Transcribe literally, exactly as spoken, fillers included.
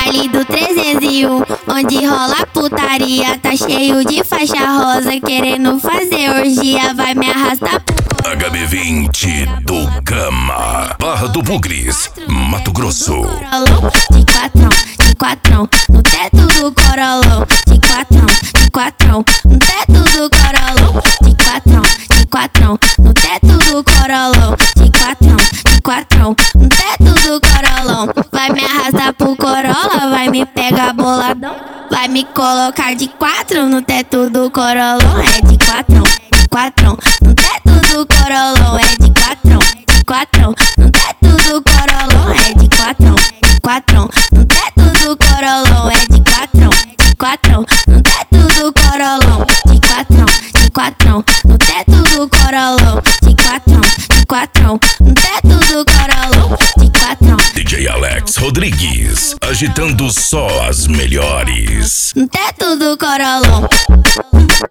baile do trezentos e um, onde rola putaria. Tá cheio de faixa rosa, querendo fazer orgia. Vai me arrastar pro H B vinte do Gama, Barra do Bugres, Mato Grosso. corolão, de quatrão, de quatrão, no teto do corolão. De quatrão, de quatrão, no teto do corolão. De quatrão, de quatrão, no teto do corolão. De quatrão, de quatrão, no teto do corolão. Vai me arrastar pro Corolla, vai me pegar boladão. Vai me colocar de quatro no teto do corolão. É de quatrão, de quatrão, no teto do corolão. É de quatrão, de quatrão, no teto do corolão. É de quatrão, de quatrão, no teto do corolão. É de quatrão, de quatrão, no teto do corolão. De quatrão, de quatrão, no teto do corolão. De quatrão, de quatrão, no teto do corolão. De quatrão, D J Alex Rodrigues, agitando só as melhores. no teto do corolão.